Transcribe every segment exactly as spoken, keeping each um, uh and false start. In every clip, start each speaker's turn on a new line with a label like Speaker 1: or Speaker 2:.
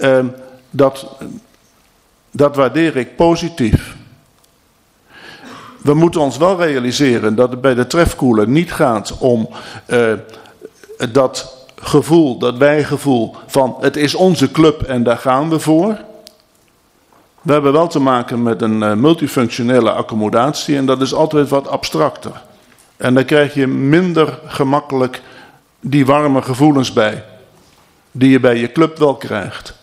Speaker 1: Uh, dat, dat waardeer ik positief. We moeten ons wel realiseren dat het bij de trefkoeler niet gaat om uh, dat gevoel, dat wijgevoel van het is onze club en daar gaan we voor. We hebben wel te maken met een uh, multifunctionele accommodatie en dat is altijd wat abstracter. En daar krijg je minder gemakkelijk die warme gevoelens bij, die je bij je club wel krijgt.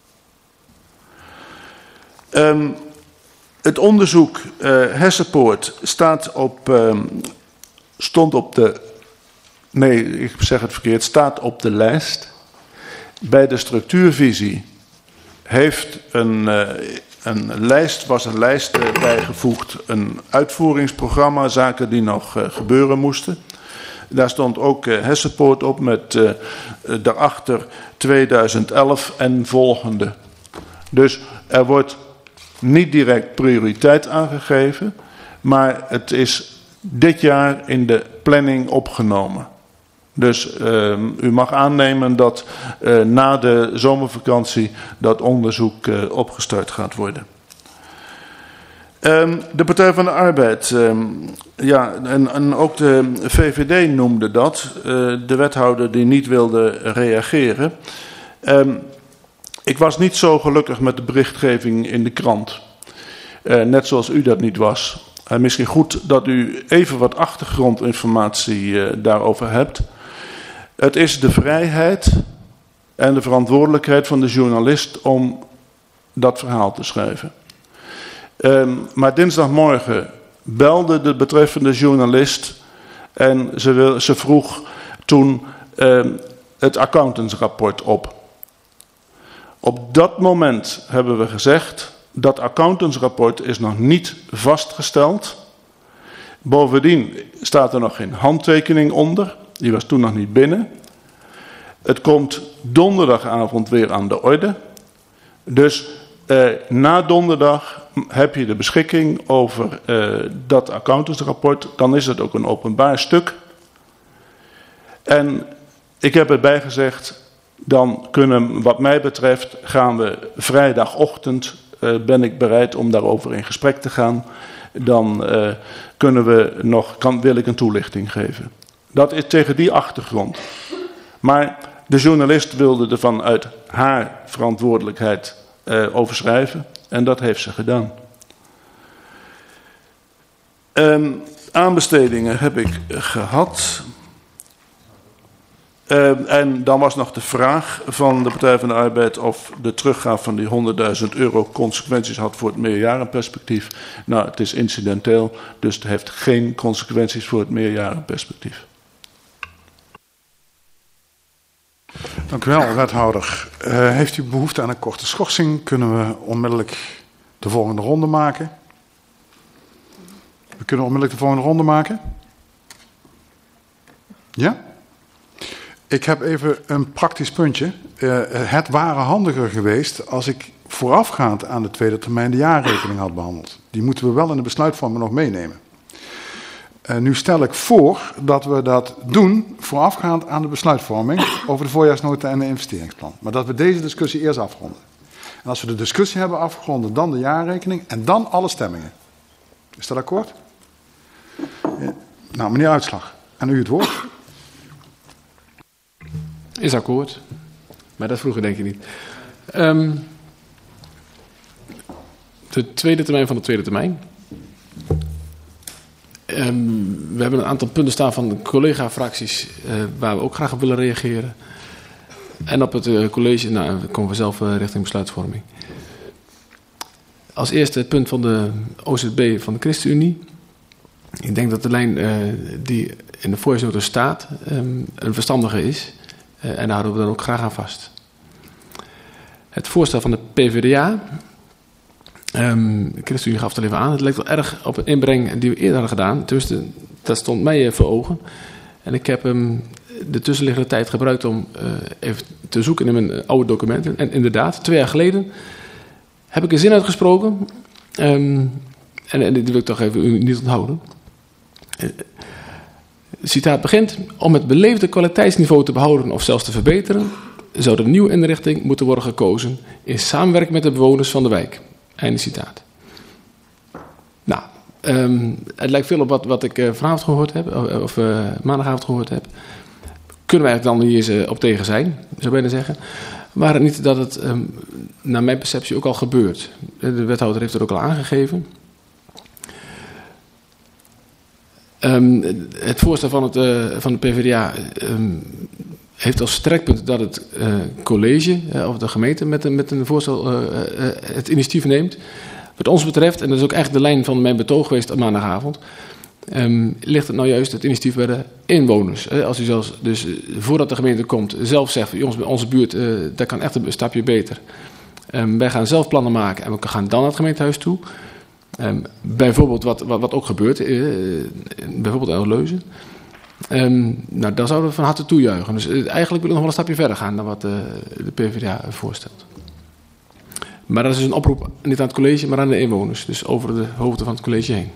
Speaker 1: Um, het onderzoek uh, Hessenpoort staat op, uh, stond op de, nee ik zeg het verkeerd, staat op de lijst. Bij de structuurvisie heeft een, uh, een lijst, was een lijst uh, bijgevoegd, een uitvoeringsprogramma, zaken die nog uh, gebeuren moesten. Daar stond ook uh, Hessenpoort op met uh, daarachter tweeduizend elf en volgende. Dus er wordt niet direct prioriteit aangegeven, maar het is dit jaar in de planning opgenomen. Dus uh, u mag aannemen dat uh, na de zomervakantie dat onderzoek uh, opgestart gaat worden. Um, de Partij van de Arbeid, um, ja, en, en ook de V V D noemde dat, uh, de wethouder die niet wilde reageren. Um, ik was niet zo gelukkig met de berichtgeving in de krant, uh, net zoals u dat niet was. Uh, misschien goed dat u even wat achtergrondinformatie uh, daarover hebt. Het is de vrijheid en de verantwoordelijkheid van de journalist om dat verhaal te schrijven. Um, maar dinsdagmorgen belde de betreffende journalist en ze, wil, ze vroeg toen um, het accountantsrapport op. Op dat moment hebben we gezegd, dat accountantsrapport is nog niet vastgesteld. Bovendien staat er nog geen handtekening onder, die was toen nog niet binnen. Het komt donderdagavond weer aan de orde. Dus uh, na donderdag heb je de beschikking over uh, dat accountantsrapport. Dan is het ook een openbaar stuk. En ik heb erbij gezegd, dan kunnen, wat mij betreft, gaan we vrijdagochtend, uh, ben ik bereid om daarover in gesprek te gaan. Dan uh, kunnen we nog, kan, wil ik een toelichting geven. Dat is tegen die achtergrond. Maar de journalist wilde er vanuit haar verantwoordelijkheid uh, over schrijven. En dat heeft ze gedaan. Um, aanbestedingen heb ik gehad. Uh, en dan was nog de vraag van de Partij van de Arbeid of de teruggaaf van die honderdduizend euro consequenties had voor het meerjarenperspectief. Nou, het is incidenteel, dus het heeft geen consequenties voor het meerjarenperspectief.
Speaker 2: Dank u wel, wethouder. Uh, heeft u behoefte aan een korte schorsing? Kunnen we onmiddellijk de volgende ronde maken? We kunnen onmiddellijk de volgende ronde maken? Ja? Ik heb even een praktisch puntje. Uh, het ware handiger geweest als ik voorafgaand aan de tweede termijn de jaarrekening had behandeld. Die moeten we wel in de besluitvorming nog meenemen. Uh, nu stel ik voor dat we dat doen voorafgaand aan de besluitvorming over de voorjaarsnota en de investeringsplan. Maar dat we deze discussie eerst afronden. En als we de discussie hebben afgerond, dan de jaarrekening en dan alle stemmingen. Is dat akkoord? Ja. Nou, meneer Uitslag, aan u het woord.
Speaker 3: Is akkoord. Maar dat vroeger denk je niet. Um, de tweede termijn van de tweede termijn. Um, we hebben een aantal punten staan van de collega-fracties uh, waar we ook graag op willen reageren. En op het uh, college, nou, dan komen we zelf uh, richting besluitvorming. Als eerste het punt van de O Z B van de ChristenUnie. Ik denk dat de lijn uh, die in de voorjaarsnota staat um, een verstandige is. Uh, en daar houden we dan ook graag aan vast. Het voorstel van de P V D A. Um, de ChristenUnie gaf het al even aan. Het lijkt wel erg op een inbreng die we eerder hadden gedaan. Tenminste, dat stond mij voor ogen. En ik heb um, de tussenliggende tijd gebruikt om uh, even te zoeken in mijn oude documenten. En inderdaad, twee jaar geleden heb ik een zin uitgesproken. Um, en, en die wil ik toch even u niet onthouden. Uh, het citaat begint: om het beleefde kwaliteitsniveau te behouden of zelfs te verbeteren, zou de nieuwe inrichting moeten worden gekozen in samenwerking met de bewoners van de wijk. Einde citaat. Nou, um, het lijkt veel op wat, wat ik uh, vanavond gehoord heb, of, of uh, maandagavond gehoord heb. Kunnen we eigenlijk dan hier eens uh, op tegen zijn, zou ik bijna zeggen. Maar het niet dat het, um, naar mijn perceptie, ook al gebeurt. De wethouder heeft het ook al aangegeven. Um, het voorstel van, het, uh, van de P v d A um, heeft als strekpunt dat het uh, college uh, of de gemeente met, met een voorstel uh, uh, het initiatief neemt. Wat ons betreft, en dat is ook eigenlijk de lijn van mijn betoog geweest op maandagavond, um, ligt het nou juist het initiatief bij de inwoners. Uh, als u zelfs, dus uh, voordat de gemeente komt, zelf zegt, jongens, bij onze buurt, uh, dat kan echt een stapje beter. Um, wij gaan zelf plannen maken en we gaan dan naar het gemeentehuis toe. Um, bijvoorbeeld wat, wat, wat ook gebeurt, uh, bijvoorbeeld in Leuzen. Um, nou, dan zouden we van harte toejuichen. Dus uh, eigenlijk willen we nog wel een stapje verder gaan dan wat uh, de P v d A voorstelt. Maar dat is dus een oproep niet aan het college, maar aan de inwoners. Dus over de hoofden van het college heen.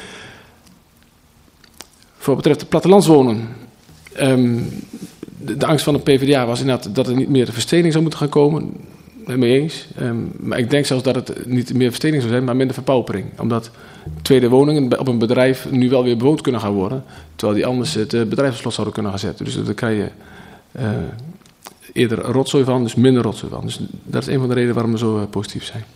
Speaker 3: Voor wat betreft het plattelandswonen. Um, de, de angst van de P v d A was inderdaad dat er niet meer de verstening zou moeten gaan komen. Mee eens. Um, maar ik denk zelfs dat het niet meer verstening zou zijn, maar minder verpaupering. Omdat tweede woningen op een bedrijf nu wel weer bewoond kunnen gaan worden. Terwijl die anders het bedrijf op slot zouden kunnen gaan zetten. Dus daar krijg je uh, eerder rotzooi van, dus minder rotzooi van. Dus dat is een van de redenen waarom we zo uh, positief zijn.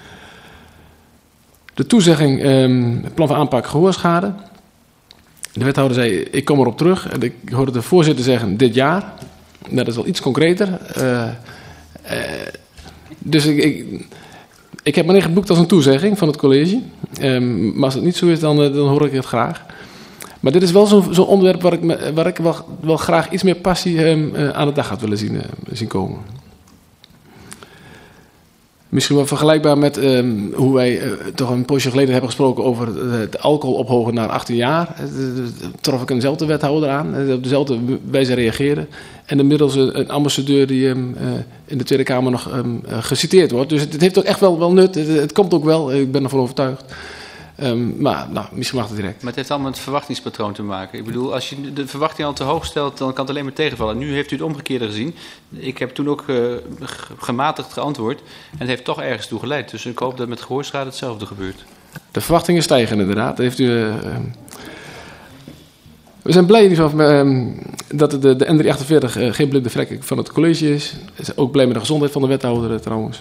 Speaker 3: De toezegging, um, plan van aanpak gehoorschade. De wethouder zei, ik kom erop terug. En ik hoorde de voorzitter zeggen, dit jaar. Dat is wel iets concreter. Uh, uh, dus ik, ik, ik heb me niet geboekt als een toezegging van het college. Um, maar als het niet zo is, dan, dan hoor ik het graag. Maar dit is wel zo'n zo onderwerp waar ik, me, waar ik wel, wel graag iets meer passie um, uh, aan de dag had willen zien, uh, zien komen. Misschien wel vergelijkbaar met um, hoe wij uh, toch een poosje geleden hebben gesproken over het alcohol ophogen naar achttien jaar. Uh, trof ik eenzelfde wethouder aan, uh, op dezelfde wijze reageerde. En inmiddels een, een ambassadeur die um, uh, in de Tweede Kamer nog um, uh, geciteerd wordt. Dus het, het heeft ook echt wel, wel nut. Het, het komt ook wel, ik ben ervan overtuigd. Um, maar nou, misschien mag het direct.
Speaker 4: Maar het heeft allemaal met het verwachtingspatroon te maken. Ik bedoel, als je de verwachting al te hoog stelt, dan kan het alleen maar tegenvallen. Nu heeft u het omgekeerde gezien. Ik heb toen ook uh, gematigd geantwoord. En het heeft toch ergens toe geleid. Dus ik hoop dat met gehoorschade hetzelfde gebeurt.
Speaker 3: De verwachtingen stijgen inderdaad. Heeft u, uh, um... We zijn blij in ieder geval um, dat de, de N driehonderdachtenveertig uh, geen blinde vlek van het college is. We zijn ook blij met de gezondheid van de wethouder uh, trouwens.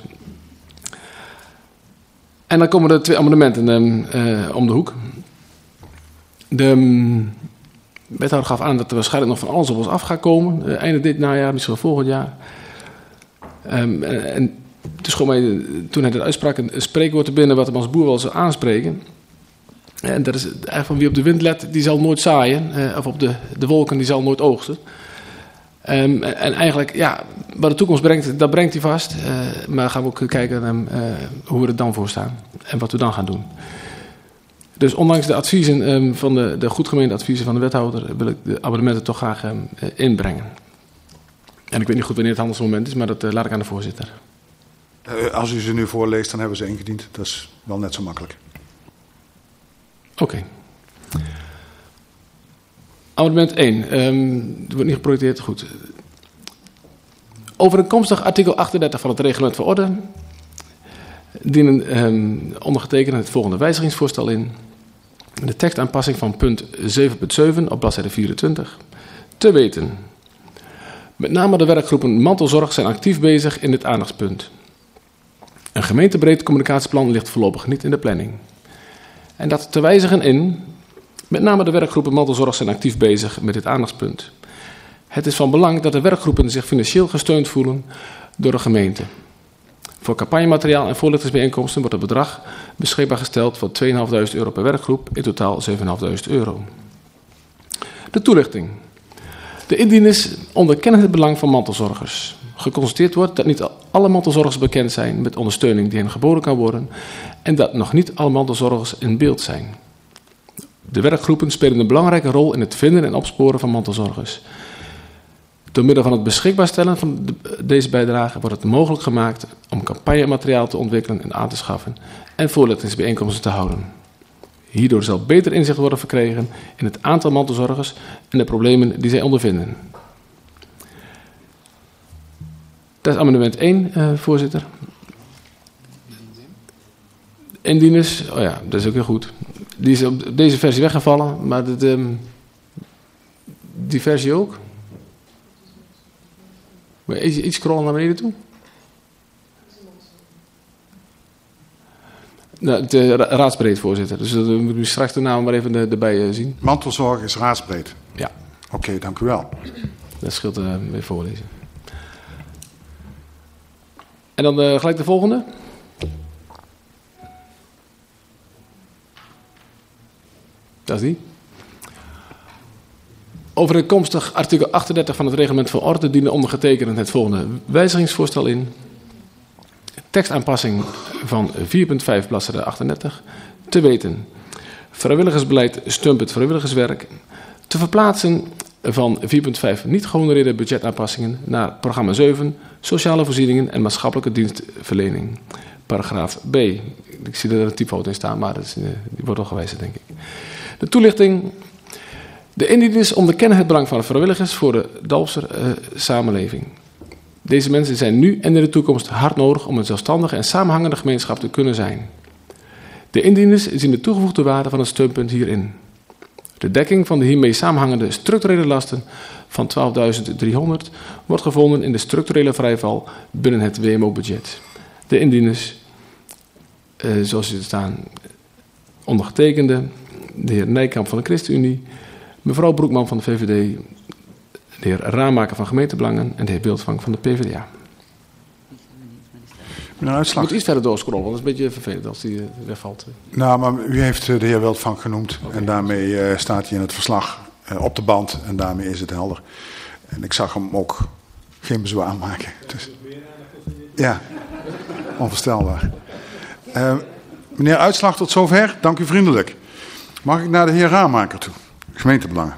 Speaker 3: En dan komen er twee amendementen um, uh, om de hoek. De um, wethouder gaf aan dat er waarschijnlijk nog van alles op ons af gaat komen. Uh, einde dit najaar, misschien wel volgend jaar. Um, en, en dus gewoon mij, toen hij dat uitsprak, een spreekwoord te binnen wat hem als boer wel zou aanspreken. En dat is eigenlijk van wie op de wind let, die zal nooit zaaien. Uh, of op de, de wolken, die zal nooit oogsten. Um, en eigenlijk, ja, wat de toekomst brengt, dat brengt hij vast. Uh, maar gaan we ook kijken naar uh, hoe we er dan voor staan. En wat we dan gaan doen. Dus ondanks de adviezen um, van de, de goed gemeende adviezen van de wethouder, wil ik de abonnementen toch graag um, uh, inbrengen. En ik weet niet goed wanneer het handelsmoment is, maar dat uh, laat ik aan de voorzitter.
Speaker 2: Uh, als u ze nu voorleest, dan hebben ze ingediend. Dat is wel net zo makkelijk.
Speaker 3: Oké. Okay. Amendement één. Um, het wordt niet geprojecteerd. Goed. Overeenkomstig artikel achtendertig van het reglement van orde dienen um, ondergetekende het volgende wijzigingsvoorstel in. De tekstaanpassing van punt zeven punt zeven op bladzijde vierentwintig. Te weten. Met name de werkgroepen mantelzorg zijn actief bezig in dit aandachtspunt. Een gemeentebreed communicatieplan ligt voorlopig niet in de planning. En dat te wijzigen in, met name de werkgroepen mantelzorg zijn actief bezig met dit aandachtspunt. Het is van belang dat de werkgroepen zich financieel gesteund voelen door de gemeente. Voor campagnemateriaal en voorlichtingsbijeenkomsten wordt het bedrag beschikbaar gesteld van tweeduizend vijfhonderd euro per werkgroep, in totaal zevenduizend vijfhonderd euro. De toelichting. De indieners onderkennen het belang van mantelzorgers. Geconstateerd wordt dat niet alle mantelzorgers bekend zijn met ondersteuning die hen geboden kan worden en dat nog niet alle mantelzorgers in beeld zijn. De werkgroepen spelen een belangrijke rol in het vinden en opsporen van mantelzorgers. Door middel van het beschikbaar stellen van de, deze bijdrage wordt het mogelijk gemaakt om campagnemateriaal te ontwikkelen en aan te schaffen en voorlichtingsbijeenkomsten te houden. Hierdoor zal beter inzicht worden verkregen in het aantal mantelzorgers en de problemen die zij ondervinden. Dat is amendement één, uh, voorzitter. Indieners, oh ja, dat is ook heel goed. Die is op deze versie weggevallen, maar de, de, die versie ook. Maar iets, iets scrollen naar beneden toe. Nou, de raadsbreed, voorzitter. Dus dan moeten we straks de naam maar even erbij uh, zien.
Speaker 2: Mantelzorg is raadsbreed?
Speaker 3: Ja.
Speaker 2: Oké, okay, dank u wel.
Speaker 3: Dat scheelt uh, weer voorlezen. En dan uh, gelijk de volgende. Dat is die. Overeenkomstig artikel achtendertig van het reglement van orde dienen ondergetekenden het volgende wijzigingsvoorstel in. Tekstaanpassing van vier punt vijf bladzijde achtendertig. Te weten. Vrijwilligersbeleid stumpt het vrijwilligerswerk. Te verplaatsen van vier punt vijf niet gehonoreerde budgetaanpassingen naar programma zeven. Sociale voorzieningen en maatschappelijke dienstverlening. Paragraaf B. Ik zie dat er een typfout in staan, maar dat is, die wordt al gewijzigd, denk ik. De toelichting. De indieners onderkennen het belang van de vrijwilligers voor de Dalfser uh, samenleving. Deze mensen zijn nu en in de toekomst hard nodig om een zelfstandige en samenhangende gemeenschap te kunnen zijn. De indieners zien de toegevoegde waarde van het steunpunt hierin. De dekking van de hiermee samenhangende structurele lasten van twaalfduizend driehonderd wordt gevonden in de structurele vrijval binnen het W M O-budget. De indieners, uh, zoals ze staan, ondergetekende, de heer Nijkamp van de ChristenUnie, mevrouw Broekman van de V V D, de heer Raamaker van Gemeentebelangen en de heer Beeldvang van de P v d A.
Speaker 2: Meneer Uitslag.
Speaker 3: Je moet iets verder doorscrollen, want dat is een beetje vervelend als die wegvalt.
Speaker 2: Nou, maar u heeft de heer Beeldvang genoemd. Okay. En daarmee uh, staat hij in het verslag uh, op de band. En daarmee is het helder. En ik zag hem ook geen bezwaar maken. Dus, ja, onvoorstelbaar. Uh, meneer Uitslag, tot zover. Dank u vriendelijk. Mag ik naar de heer Raamaker toe? Gemeentebelangen.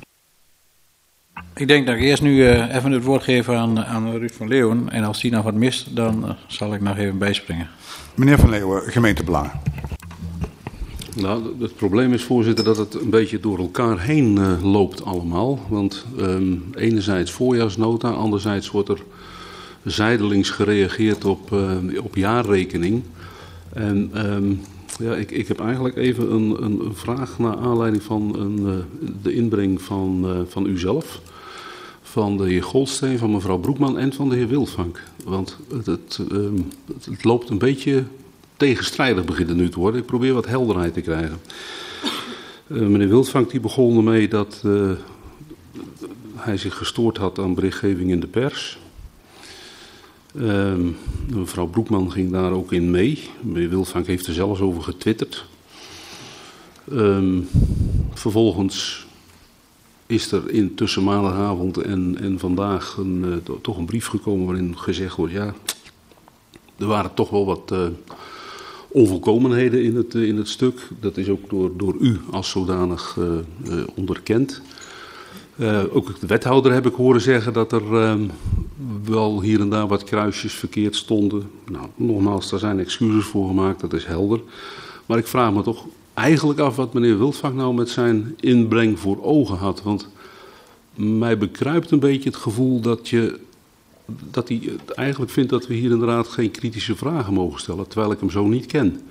Speaker 5: Ik denk dat ik eerst nu uh, even het woord geef aan, aan Ruud van Leeuwen. En als die nog wat mist, dan uh, zal ik nog even bijspringen.
Speaker 2: Meneer van Leeuwen, gemeentebelangen.
Speaker 6: Nou, het probleem is, voorzitter, dat het een beetje door elkaar heen uh, loopt allemaal. Want um, enerzijds voorjaarsnota, anderzijds wordt er zijdelings gereageerd op, uh, op jaarrekening. En um, ja, ik, ik heb eigenlijk even een, een, een vraag naar aanleiding van een, uh, de inbreng van, uh, van uzelf. Van de heer Goldsteen, van mevrouw Broekman en van de heer Wildvank. Want het, het, um, het, het loopt een beetje tegenstrijdig begint het nu te worden. Ik probeer wat helderheid te krijgen. Uh, meneer Wildvank die begon ermee dat uh, hij zich gestoord had aan berichtgeving in de pers. Uh, mevrouw Broekman ging daar ook in mee. Meneer Wildvank heeft er zelfs over getwitterd. Uh, vervolgens is er in tussen maandagavond en, en vandaag een, uh, to, toch een brief gekomen waarin gezegd wordt, ja, er waren toch wel wat uh, onvolkomenheden in het, uh, in het stuk. Dat is ook door, door u als zodanig uh, uh, onderkend. Uh, ook de wethouder heb ik horen zeggen dat er uh, wel hier en daar wat kruisjes verkeerd stonden. Nou, nogmaals, daar zijn excuses voor gemaakt, dat is helder. Maar ik vraag me toch eigenlijk af wat meneer Wildvank nou met zijn inbreng voor ogen had. Want mij bekruipt een beetje het gevoel dat, je, dat hij eigenlijk vindt dat we hier inderdaad geen kritische vragen mogen stellen, terwijl ik hem zo niet ken.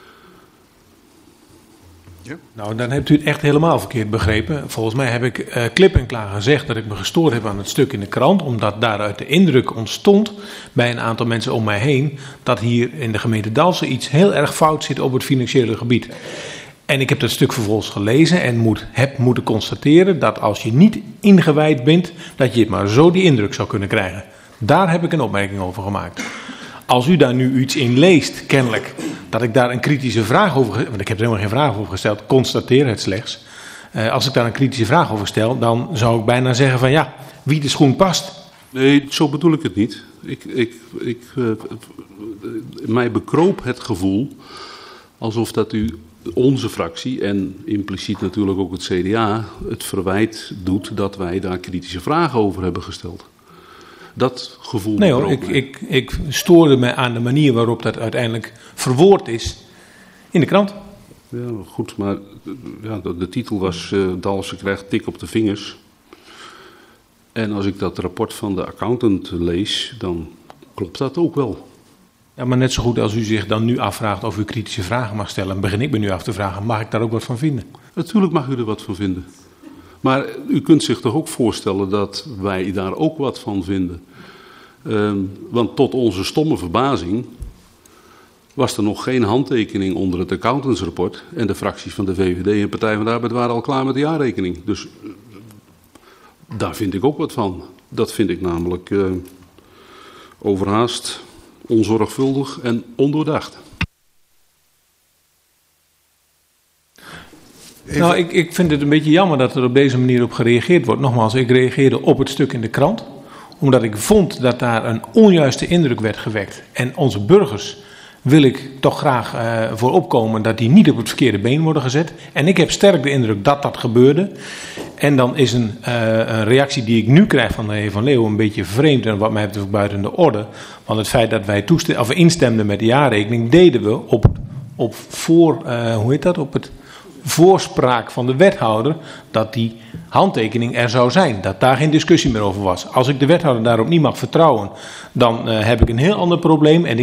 Speaker 7: Ja. Nou, dan hebt u het echt helemaal verkeerd begrepen. Volgens mij heb ik uh, klip en klaar gezegd dat ik me gestoord heb aan het stuk in de krant, omdat daaruit de indruk ontstond bij een aantal mensen om mij heen dat hier in de gemeente Dalfsen iets heel erg fout zit op het financiële gebied. En ik heb dat stuk vervolgens gelezen en moet, heb moeten constateren dat als je niet ingewijd bent, dat je het maar zo die indruk zou kunnen krijgen. Daar heb ik een opmerking over gemaakt. Als u daar nu iets in leest, kennelijk, dat ik daar een kritische vraag over, want ik heb er helemaal geen vraag over gesteld, constateer het slechts. Uh, als ik daar een kritische vraag over stel, dan zou ik bijna zeggen van ja, wie de schoen past.
Speaker 6: Nee, zo bedoel ik het niet. Ik, ik, ik, uh, mij bekroop het gevoel alsof dat u onze fractie en impliciet natuurlijk ook het C D A het verwijt doet dat wij daar kritische vragen over hebben gesteld. Dat gevoel.
Speaker 7: Nee hoor, ik, ik, ik stoorde me aan de manier waarop dat uiteindelijk verwoord is in de krant.
Speaker 6: Ja, goed, maar ja, de, de titel was uh, Dalfsen krijgt tik op de vingers. En als ik dat rapport van de accountant lees, dan klopt dat ook wel.
Speaker 7: Ja, maar net zo goed als u zich dan nu afvraagt of u kritische vragen mag stellen, begin ik me nu af te vragen, mag ik daar ook wat van vinden?
Speaker 6: Natuurlijk mag u er wat van vinden. Maar u kunt zich toch ook voorstellen dat wij daar ook wat van vinden. Um, want tot onze stomme verbazing was er nog geen handtekening onder het accountantsrapport. En de fracties van de V V D en Partij van de Arbeid waren al klaar met de jaarrekening. Dus uh, daar vind ik ook wat van. Dat vind ik namelijk uh, overhaast, onzorgvuldig en ondoordacht.
Speaker 7: Even. Nou, ik, ik vind het een beetje jammer dat er op deze manier op gereageerd wordt. Nogmaals, ik reageerde op het stuk in de krant, omdat ik vond dat daar een onjuiste indruk werd gewekt. En onze burgers wil ik toch graag uh, voor opkomen dat die niet op het verkeerde been worden gezet. En ik heb sterk de indruk dat dat gebeurde. En dan is een, uh, een reactie die ik nu krijg van de heer Van Leeuwen een beetje vreemd en wat mij betreft ook buiten de orde. Want het feit dat wij toestem- of instemden met de jaarrekening deden we op, op voor, uh, hoe heet dat, op het voorspraak van de wethouder dat die handtekening er zou zijn. Dat daar geen discussie meer over was. Als ik de wethouder daarop niet mag vertrouwen, dan uh, heb ik een heel ander probleem. En ik